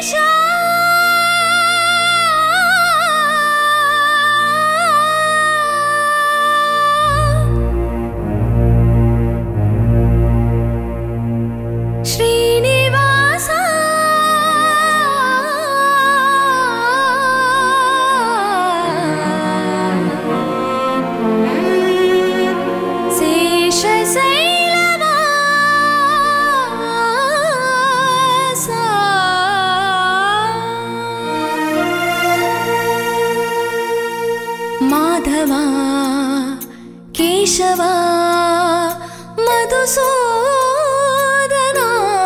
माधवा केशवा मधुसूदना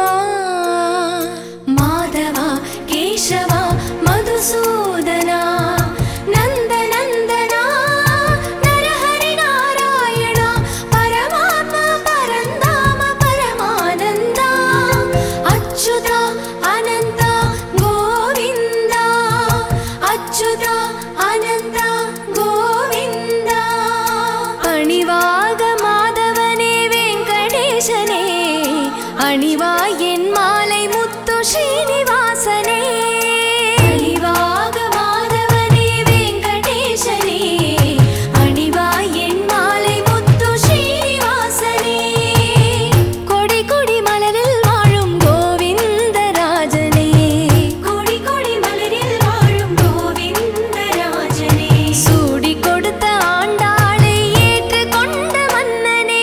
माधवा केशवा मधुसूदना नंद नंदना नरहरि नारायण परमात्मा परंधाम परमानंदा अच्युता अनंता गोविंदा अच्युता अनंता गोविंदा अणिवाग माधवने वेंकटेशने अणिवा एन् मालै मुत्तु श्रीनिवासने अणिवाग माधवने वेंकटेशने अणिवा एन् मालै मुत्तु श्रीनिवासने कोडि कोडि मलरिल वाழும் गोविंदराजने कोडि कोडि मलरिल वाழும் गोविंदराजने सूडी கொடுத்த ஆண்டாளை ஏற்று கொண்ட மன்னனே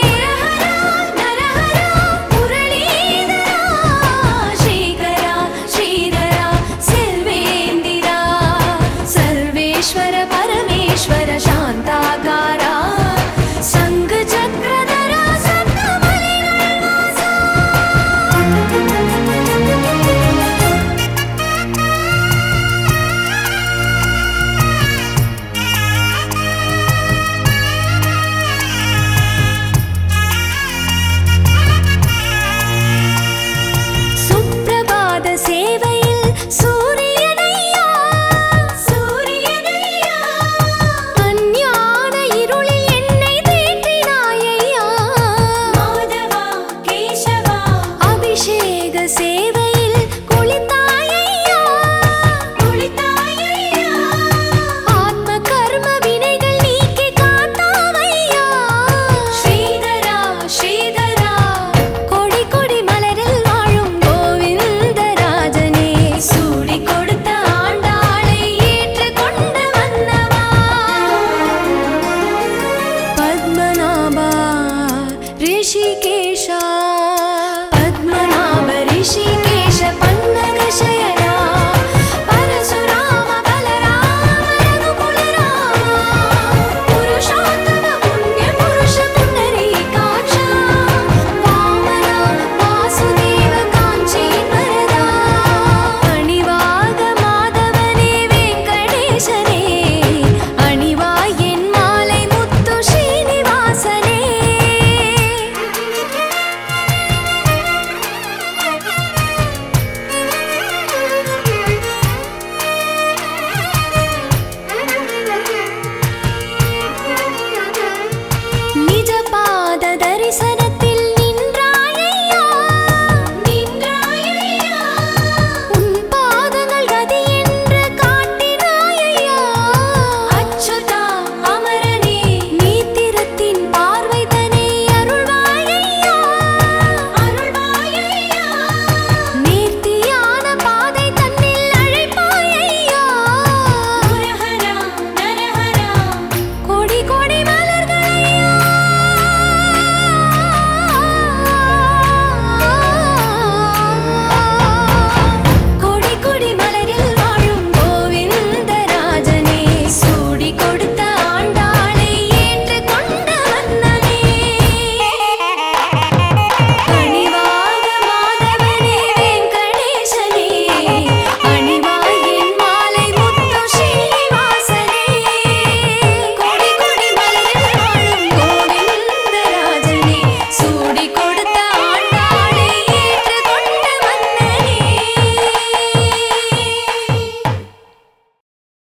நரஹரா முரளீதரா ஸ்ரீகரா ஸ்ரீதரா செல்வேந்திரா सर्वेश्वर परमेश्वर शांताकारा संग चक्रधरा सप्तमलिगळ वासा सुप्रभात सेवैயில் சூரியனையா சூரியனையா அஞ்ஞான இருளில் என்னை தேற்றினாயையா மாதவா கேசவா அபிஷேக சேவை